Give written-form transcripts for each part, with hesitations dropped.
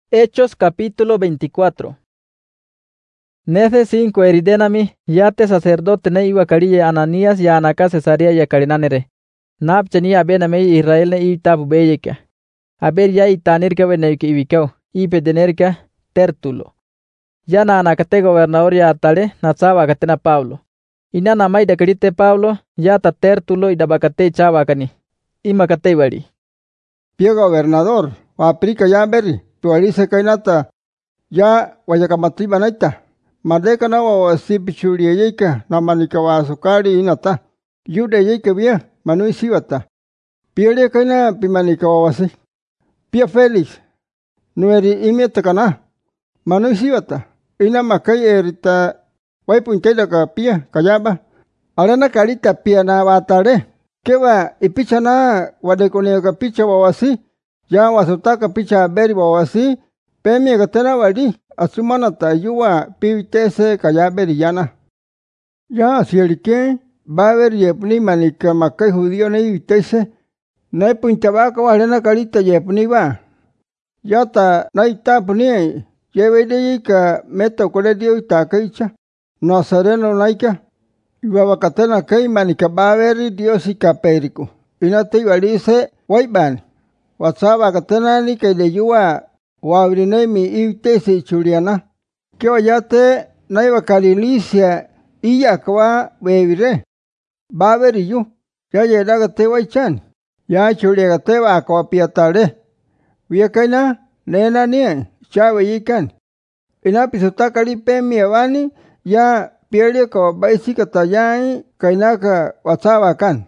Hechos capítulo 24. Nece 5 eridenami yate sacerdote ne iwa kariye Ananías ya anaka Cesarea ya karinanere. Napchani abename Israel ne itabu beyeka. Aber ya itanirka beneke ibikao ipedenerka Tertulo. Ya na anakate gobernador ya atale natsaba katena Pablo. Ina namai dakarite Pablo ya ta Tertulo idabakate chabakani. Imakate bari. Pie gobernador, aplica ya beri, tu alice kainata, ya wayakamati banaita. Madeka na wa sipichuri yeka na manika wa sukari inata. Yude yeka bia, manu isiwata. Pie kaina pimanika wa wasi. Pie Felix, nueri imieta kana. Manu isiwata. Ina makai erita, waipuntaida ka pia, kayaba. Arana karita pia na watare. Kewa ipicha na wadekone ka picha wawasi, ya wasutaka picha beri wawasi, pemi katena wadi, asumana ta yuwa piwitese kaya beri yana. Ya asirike, baberi yepni manika makai judío na iwitese, na ipuntabaka walena karita yepni ba. Ya ta na itapuni, yewede yika meta kore dio itakaicha, nazareno naika. Iwa katena kai manika baveri Dios ikaperiku. Inate iwalice waibani. Watsaba katena ni kai de yuwa wawrine mi iwtese churiana. Kewa yate na iwa kalilicia iya kwa wevire. Baveri yu. Ya yedaga te waichan. Ya churiaga te wa kwa piatare. Wia kaina nena nie. Chawe yikan. Inapisutaka li pemi awani ya pierde ko baisika tayai kainaka watsaba kan.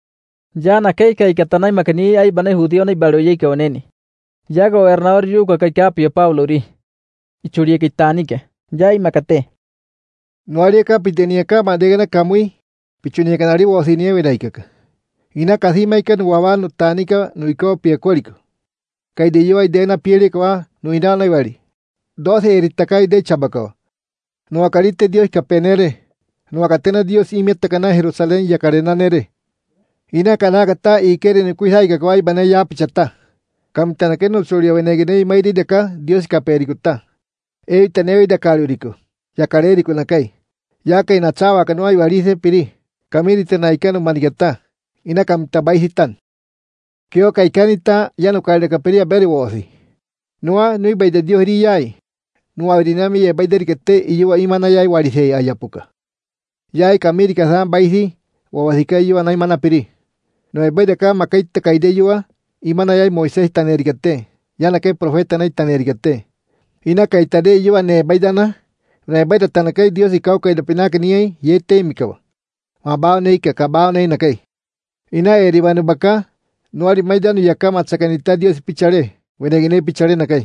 Ya na kai katanay makani ay banay judío na ibaroye ka oneni. Ya gobernador yu ka kapio Pablo ri. Ichurie kitanike. Ya imakate. No haría kapitenia ka madegana kamui. Pichunia kanari wasinie vedaikaka. Ina kasima ikan wabano tanika no iko piekoliko. Kai de yo idena pierde kwa no inana ibari. 12 eritakai de chabako. No acarite Dios capenere, no acatena Dios imieta cana Jerusalén y acarena nere. Ina canagata y quiere ni cuija y cacuay banaya pichata. Camtana que no solia venegene y mairi de acá, Dios capericuta. Teneve de calurico, ya carerico en la calle. Ya que nachaba que no hay varice piri, camirite naicano manigata, ina camta baisitan. Keo caicanita ya no cae de caperia beri wosi. No hay de Dios riyay. No abrinami ya baiderikete y yo imana ya warise ayapuka. Ya hay kamiri kasan baisi o wasika yo anay mana piri. No hay baidaka makaita kaide yo imana ya Moisés tanerikete. Ya na que profeta na tanerikete. Ina kaitade yo ne baidana. No hay baidata kay Dios y kau kay pinaka ni yete mikawa. Mabao ne ka kabao ne nakay. Ina eribanu baka no ari maidanu yakama tsakanita Dios pichare. Wenegine pichare nakay.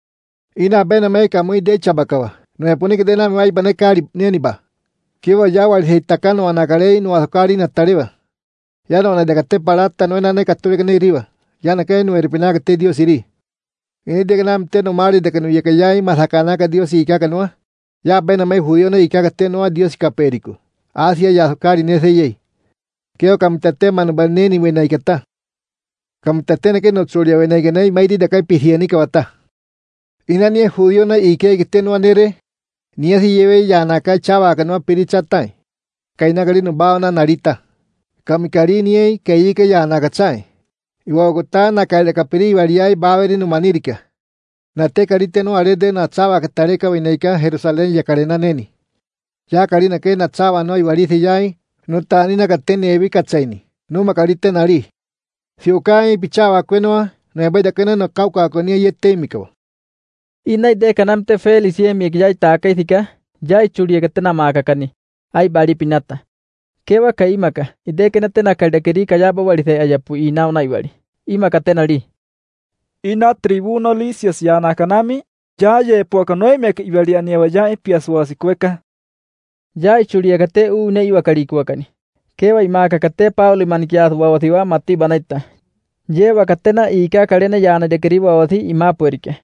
Ina bena meka muy de chabakawa. No me pone que de la me va kari neniba. Kiwa ya wal heitakano anakarei no azukari na tariba. Ya no na de parata no na ne katule que riba. Ya na que no erpina que te Dios iri. Ini de ganam te no mari de que no yakayai masakana que Dios y kakanoa. Ya bena me judío no y kakate no a Dios caperico. Asia ya azukari nese yei. Keo kamtate manu baneni me naikata. Kamtate ne que no tsuria venegene mairi de kai pihieni kawata. Ina ni judío na ike que no anere ni así lleve ya na kai chava que no pirichatai kaina gari no baona narita kamikari ni que ike ya na kachai iwa gota na kai de kapiri variai baveri no manirika na te karite no arede na chava que tareka vineika Jerusalén ya karena neni ya karina que na chava no ivarisi yai no tani na katene evi kachaini no makarite nari si ukai pichava kwenoa no bai da kana no kauka ko ni yete mikawa. Ina ide kanamte Felix yemi ya itaka ithika, ya ichurie katena makakani, ay bari pinata. Kewa kaimaka, ide kenatena kaldekeri kayaba walise ayapu ina una ibari. Imakatena li. Ina tribuno lisios ya nakanami, ya ye pokanoi mek ibari aniewa ya ipiaswasi kweka. Ya ichurie kate une iwakari kwakani. Kewa imaka kate Paulo imanikiasu wawathiwa mati banaita. Ye wakatena ika karene ya na dekeri wawathi imapuerike.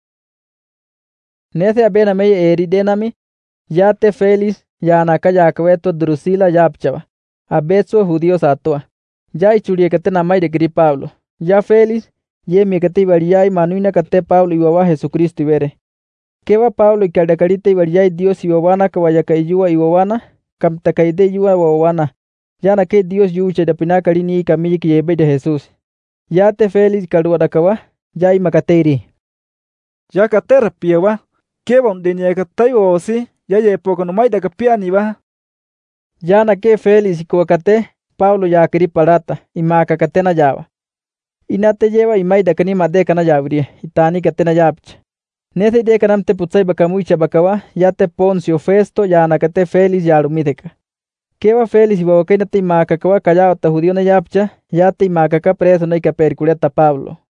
Nese abena mei eridenami, ya te Felix, ya anaka ya kweto Drusila ya apchava. Abeso judíos atoa. Ya ichurie katena mai de Pablo. Ya Felix, Yemi kate ibariyay manuina kate Pablo iwawa Jesucristo ibere. Keba Pablo ikaldakarite ibariyay Dios iwawana kawayaka iyuwa iwawana, kamtakaide iyuwa wawana. Yana ke Dios yuche da pinakarini kamiyik yebe de Jesús. Yate Félix kalduadakawa, ya imakateiri. Ya kater piewa. Keba undenia katay osi. Ya yepoka numay da kapiani ba. Yana ke Félix ikuakate, Pablo ya kiri parata, imaka katena yawa. Inate lleva imay da kanima de kana yabrie, itani katena yapch. Nese de kanamte putzay bakamuicha bakawa, yate Poncio Festo ya nakate Félix ya alumideka. Keba Félix iwawakainate imaka kawa kayao ta judío na yapcha, yate imaka ka preso na ika perculeta Pablo.